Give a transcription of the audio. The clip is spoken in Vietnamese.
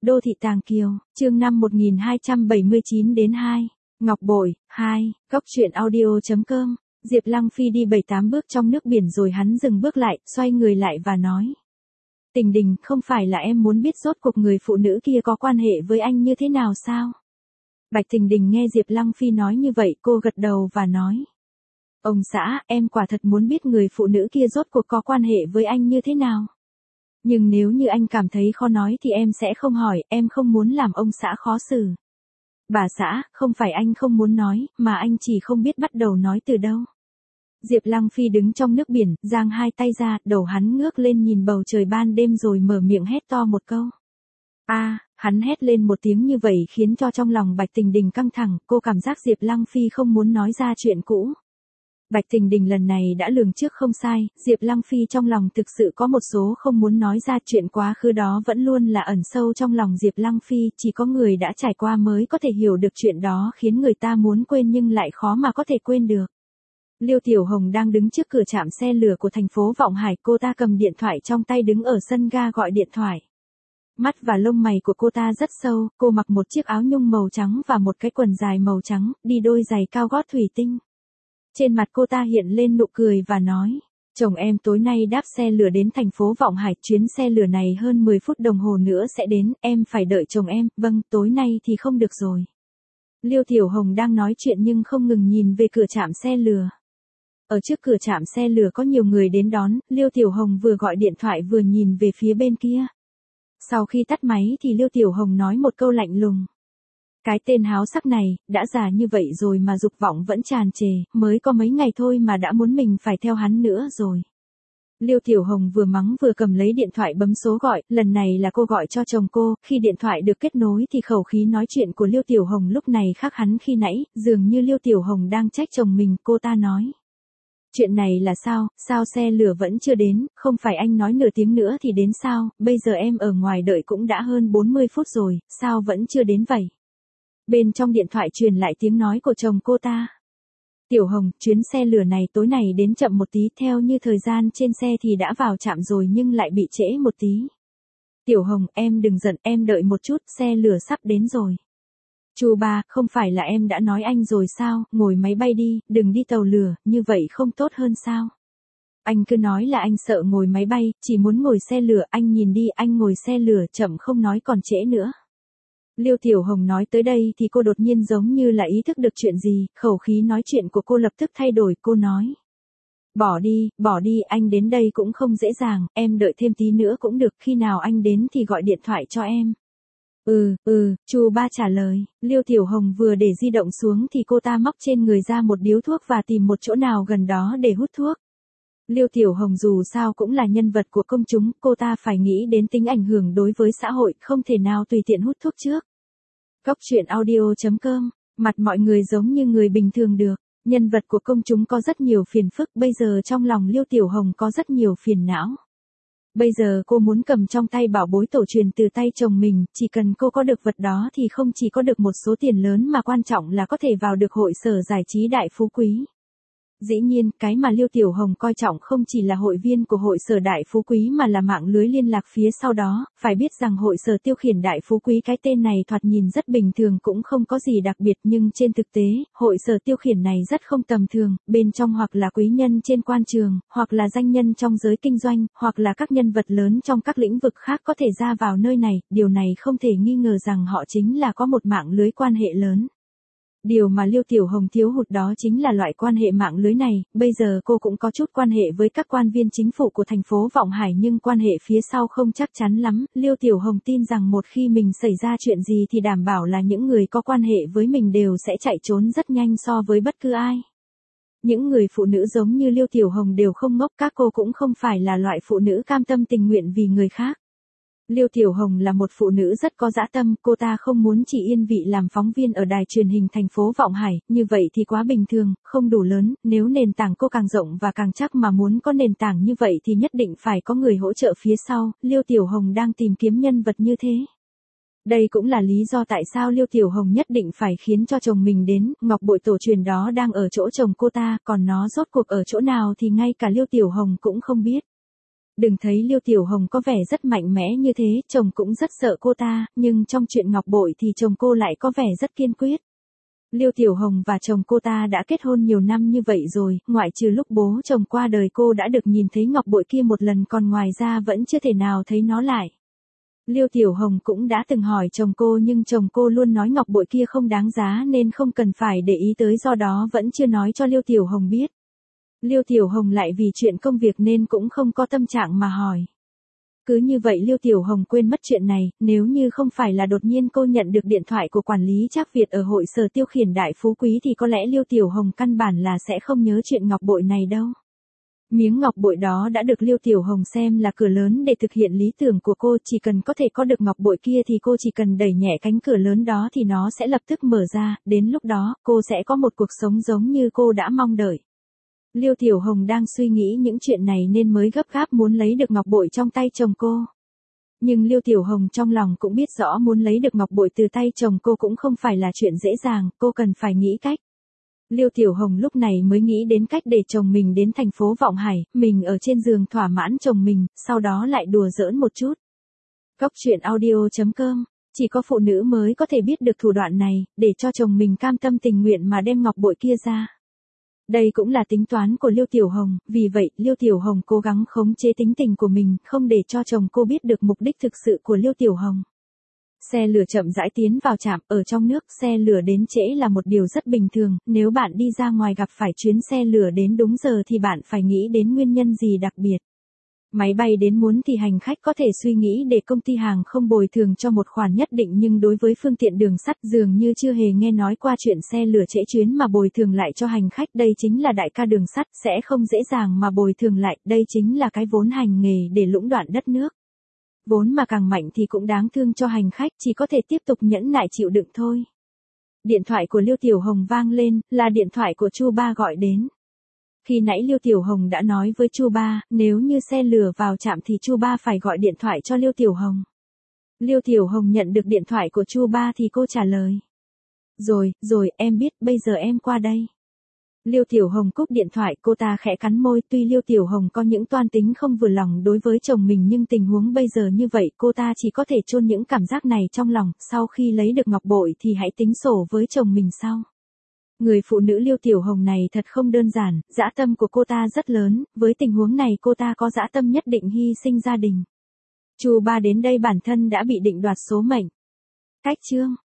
Đô thị Tàng Kiều, chương 5 1279 đến 2. Ngọc Bội, 2, góc truyện audio.com. Diệp Lăng Phi đi 7-8 bước trong nước biển rồi hắn dừng bước lại, xoay người lại và nói. Tình Đình, không phải là em muốn biết rốt cuộc người phụ nữ kia có quan hệ với anh như thế nào sao? Bạch Tình Đình nghe Diệp Lăng Phi nói như vậy, cô gật đầu và nói. Ông xã, em quả thật muốn biết người phụ nữ kia rốt cuộc có quan hệ với anh như thế nào. Nhưng nếu như anh cảm thấy khó nói thì em sẽ không hỏi, em không muốn làm ông xã khó xử. Bà xã, không phải anh không muốn nói, mà anh chỉ không biết bắt đầu nói từ đâu. Diệp Lăng Phi đứng trong nước biển, giang hai tay ra, đầu hắn ngước lên nhìn bầu trời ban đêm rồi mở miệng hét to một câu. Hắn hét lên một tiếng như vậy khiến cho trong lòng Bạch Tình Đình căng thẳng, cô cảm giác Diệp Lăng Phi không muốn nói ra chuyện cũ. Bạch Tình Đình lần này đã lường trước không sai, Diệp Lăng Phi trong lòng thực sự có một số không muốn nói ra, chuyện quá khứ đó vẫn luôn là ẩn sâu trong lòng Diệp Lăng Phi, chỉ có người đã trải qua mới có thể hiểu được chuyện đó, khiến người ta muốn quên nhưng lại khó mà có thể quên được. Liêu Tiểu Hồng đang đứng trước cửa trạm xe lửa của thành phố Vọng Hải, cô ta cầm điện thoại trong tay đứng ở sân ga gọi điện thoại. Mắt và lông mày của cô ta rất sâu, cô mặc một chiếc áo nhung màu trắng và một cái quần dài màu trắng, đi đôi giày cao gót thủy tinh. Trên mặt cô ta hiện lên nụ cười và nói, chồng em tối nay đáp xe lửa đến thành phố Vọng Hải, chuyến xe lửa này hơn 10 phút đồng hồ nữa sẽ đến, em phải đợi chồng em, vâng, tối nay thì không được rồi. Liêu Tiểu Hồng đang nói chuyện nhưng không ngừng nhìn về cửa trạm xe lửa. Ở trước cửa trạm xe lửa có nhiều người đến đón, Liêu Tiểu Hồng vừa gọi điện thoại vừa nhìn về phía bên kia. Sau khi tắt máy thì Liêu Tiểu Hồng nói một câu lạnh lùng. Cái tên háo sắc này, đã già như vậy rồi mà dục vọng vẫn tràn trề, mới có mấy ngày thôi mà đã muốn mình phải theo hắn nữa rồi. Liêu Tiểu Hồng vừa mắng vừa cầm lấy điện thoại bấm số gọi, lần này là cô gọi cho chồng cô, khi điện thoại được kết nối thì khẩu khí nói chuyện của Liêu Tiểu Hồng lúc này khác hắn khi nãy, dường như Liêu Tiểu Hồng đang trách chồng mình, cô ta nói. Chuyện này là sao xe lửa vẫn chưa đến, không phải anh nói nửa tiếng nữa thì đến sao, bây giờ em ở ngoài đợi cũng đã hơn 40 phút rồi, sao vẫn chưa đến vậy? Bên trong điện thoại truyền lại tiếng nói của chồng cô ta. Tiểu Hồng, chuyến xe lửa này tối nay đến chậm một tí, theo như thời gian trên xe thì đã vào trạm rồi nhưng lại bị trễ một tí. Tiểu Hồng, em đừng giận, em đợi một chút, xe lửa sắp đến rồi. Chú ba, không phải là em đã nói anh rồi sao, ngồi máy bay đi, đừng đi tàu lửa, như vậy không tốt hơn sao? Anh cứ nói là anh sợ ngồi máy bay, chỉ muốn ngồi xe lửa, anh nhìn đi, anh ngồi xe lửa chậm không nói còn trễ nữa. Liêu Tiểu Hồng nói tới đây thì cô đột nhiên giống như là ý thức được chuyện gì, khẩu khí nói chuyện của cô lập tức thay đổi, cô nói. Bỏ đi, anh đến đây cũng không dễ dàng, em đợi thêm tí nữa cũng được, khi nào anh đến thì gọi điện thoại cho em. Chu ba trả lời, Liêu Tiểu Hồng vừa để di động xuống thì cô ta móc trên người ra một điếu thuốc và tìm một chỗ nào gần đó để hút thuốc. Liêu Tiểu Hồng dù sao cũng là nhân vật của công chúng, cô ta phải nghĩ đến tính ảnh hưởng đối với xã hội, không thể nào tùy tiện hút thuốc trước. Góc truyện audio.com, mặt mọi người giống như người bình thường được, nhân vật của công chúng có rất nhiều phiền phức, bây giờ trong lòng Liêu Tiểu Hồng có rất nhiều phiền não. Bây giờ cô muốn cầm trong tay bảo bối tổ truyền từ tay chồng mình, chỉ cần cô có được vật đó thì không chỉ có được một số tiền lớn mà quan trọng là có thể vào được hội sở giải trí Đại Phú Quý. Dĩ nhiên, cái mà Liêu Tiểu Hồng coi trọng không chỉ là hội viên của hội sở Đại Phú Quý mà là mạng lưới liên lạc phía sau đó, phải biết rằng hội sở tiêu khiển Đại Phú Quý cái tên này thoạt nhìn rất bình thường cũng không có gì đặc biệt nhưng trên thực tế, hội sở tiêu khiển này rất không tầm thường, bên trong hoặc là quý nhân trên quan trường, hoặc là danh nhân trong giới kinh doanh, hoặc là các nhân vật lớn trong các lĩnh vực khác có thể ra vào nơi này, điều này không thể nghi ngờ rằng họ chính là có một mạng lưới quan hệ lớn. Điều mà Liêu Tiểu Hồng thiếu hụt đó chính là loại quan hệ mạng lưới này, bây giờ cô cũng có chút quan hệ với các quan viên chính phủ của thành phố Vọng Hải nhưng quan hệ phía sau không chắc chắn lắm, Liêu Tiểu Hồng tin rằng một khi mình xảy ra chuyện gì thì đảm bảo là những người có quan hệ với mình đều sẽ chạy trốn rất nhanh so với bất cứ ai. Những người phụ nữ giống như Liêu Tiểu Hồng đều không ngốc, các cô cũng không phải là loại phụ nữ cam tâm tình nguyện vì người khác. Liêu Tiểu Hồng là một phụ nữ rất có dã tâm, cô ta không muốn chỉ yên vị làm phóng viên ở đài truyền hình thành phố Vọng Hải, như vậy thì quá bình thường, không đủ lớn, nếu nền tảng cô càng rộng và càng chắc mà muốn có nền tảng như vậy thì nhất định phải có người hỗ trợ phía sau, Liêu Tiểu Hồng đang tìm kiếm nhân vật như thế. Đây cũng là lý do tại sao Liêu Tiểu Hồng nhất định phải khiến cho chồng mình đến, ngọc bội tổ truyền đó đang ở chỗ chồng cô ta, còn nó rốt cuộc ở chỗ nào thì ngay cả Liêu Tiểu Hồng cũng không biết. Đừng thấy Liêu Tiểu Hồng có vẻ rất mạnh mẽ như thế, chồng cũng rất sợ cô ta, nhưng trong chuyện ngọc bội thì chồng cô lại có vẻ rất kiên quyết. Liêu Tiểu Hồng và chồng cô ta đã kết hôn nhiều năm như vậy rồi, ngoại trừ lúc bố chồng qua đời cô đã được nhìn thấy ngọc bội kia một lần, còn ngoài ra vẫn chưa thể nào thấy nó lại. Liêu Tiểu Hồng cũng đã từng hỏi chồng cô nhưng chồng cô luôn nói ngọc bội kia không đáng giá nên không cần phải để ý tới, do đó vẫn chưa nói cho Liêu Tiểu Hồng biết. Liêu Tiểu Hồng lại vì chuyện công việc nên cũng không có tâm trạng mà hỏi. Cứ như vậy Liêu Tiểu Hồng quên mất chuyện này, nếu như không phải là đột nhiên cô nhận được điện thoại của quản lý Trác Việt ở hội sở tiêu khiển Đại Phú Quý thì có lẽ Liêu Tiểu Hồng căn bản là sẽ không nhớ chuyện ngọc bội này đâu. Miếng ngọc bội đó đã được Liêu Tiểu Hồng xem là cửa lớn để thực hiện lý tưởng của cô, chỉ cần có thể có được ngọc bội kia thì cô chỉ cần đẩy nhẹ cánh cửa lớn đó thì nó sẽ lập tức mở ra, đến lúc đó cô sẽ có một cuộc sống giống như cô đã mong đợi. Liêu Tiểu Hồng đang suy nghĩ những chuyện này nên mới gấp gáp muốn lấy được ngọc bội trong tay chồng cô. Nhưng Liêu Tiểu Hồng trong lòng cũng biết rõ muốn lấy được ngọc bội từ tay chồng cô cũng không phải là chuyện dễ dàng, cô cần phải nghĩ cách. Liêu Tiểu Hồng lúc này mới nghĩ đến cách để chồng mình đến thành phố Vọng Hải, mình ở trên giường thỏa mãn chồng mình, sau đó lại đùa giỡn một chút. Cốc truyện audio.com. Chỉ có phụ nữ mới có thể biết được thủ đoạn này, để cho chồng mình cam tâm tình nguyện mà đem ngọc bội kia ra. Đây cũng là tính toán của Liêu Tiểu Hồng, vì vậy Liêu Tiểu Hồng cố gắng khống chế tính tình của mình, không để cho chồng cô biết được mục đích thực sự của Liêu Tiểu Hồng. Xe lửa chậm rãi tiến vào trạm, ở trong nước xe lửa đến trễ là một điều rất bình thường, nếu bạn đi ra ngoài gặp phải chuyến xe lửa đến đúng giờ thì bạn phải nghĩ đến nguyên nhân gì đặc biệt. Máy bay đến muộn thì hành khách có thể suy nghĩ để công ty hàng không bồi thường cho một khoản nhất định, nhưng đối với phương tiện đường sắt dường như chưa hề nghe nói qua chuyện xe lửa trễ chuyến mà bồi thường lại cho hành khách, đây chính là đại ca đường sắt, sẽ không dễ dàng mà bồi thường lại, đây chính là cái vốn hành nghề để lũng đoạn đất nước. Vốn mà càng mạnh thì cũng đáng thương cho hành khách, chỉ có thể tiếp tục nhẫn nại chịu đựng thôi. Điện thoại của Liêu Tiểu Hồng vang lên, là điện thoại của Chu Ba gọi đến. Khi nãy Liêu Tiểu Hồng đã nói với Chu Ba, nếu như xe lửa vào trạm thì Chu Ba phải gọi điện thoại cho Liêu Tiểu Hồng. Liêu Tiểu Hồng nhận được điện thoại của Chu Ba thì cô trả lời. Rồi, em biết, bây giờ em qua đây. Liêu Tiểu Hồng cúp điện thoại, cô ta khẽ cắn môi, tuy Liêu Tiểu Hồng có những toan tính không vừa lòng đối với chồng mình nhưng tình huống bây giờ như vậy cô ta chỉ có thể chôn những cảm giác này trong lòng, sau khi lấy được ngọc bội thì hãy tính sổ với chồng mình sau. Người phụ nữ Liêu Tiểu Hồng này thật không đơn giản, dã tâm của cô ta rất lớn, với tình huống này cô ta có dã tâm nhất định hy sinh gia đình. Chu Ba đến đây bản thân đã bị định đoạt số mệnh. Cách chương